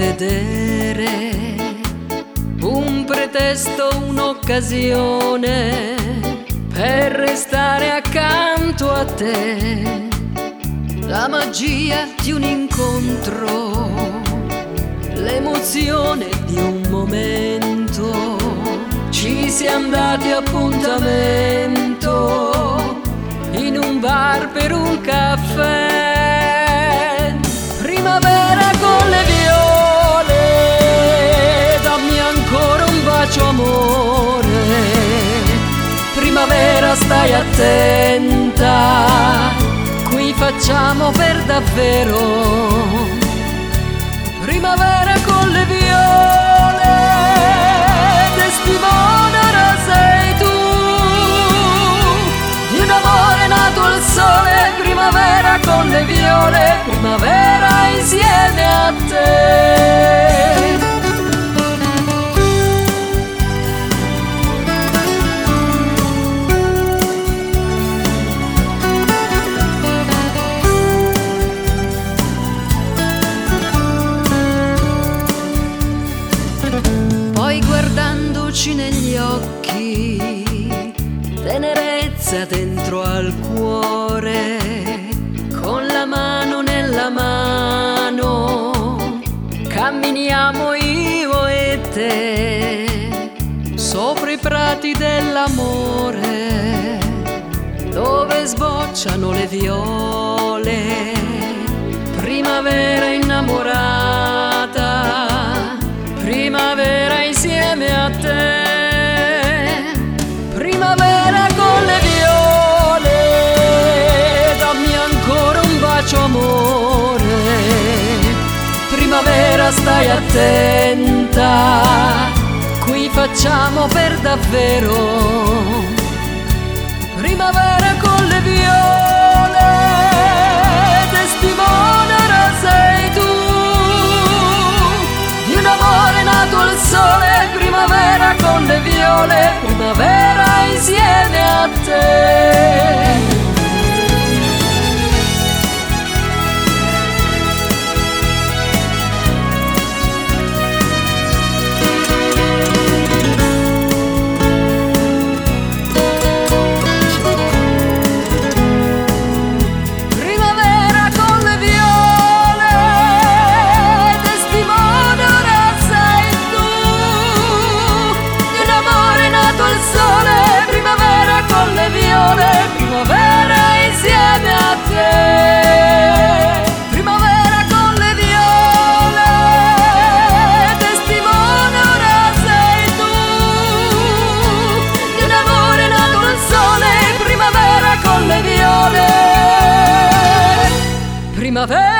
vedere un pretesto, un'occasione per restare accanto a te. La magia di un incontro, l'emozione di un momento, ci siamo dati appuntamento in un bar per un caffè. Primavera con le viole, dammi ancora un bacio amore. Primavera stai attenta, qui facciamo per davvero. Primavera con le viole, testimone ora sei tu di un amore nato al sole. Primavera con le viole, primavera insieme a te. Poi guardandoci negli occhi, tenerezza dentro al cuore, con la mano nella mano, camminiamo io e te, sopra i prati dell'amore, dove sbocciano le viole. Primavera innamorata, primavera insieme a te. Primavera con le viole, dammi ancora un bacio amore. Primavera stai attenta, qui facciamo per davvero. Primavera con le viole, testimone ora sei tu di un amore nato al sole. Primavera con le viole, primavera insieme a te. Primavera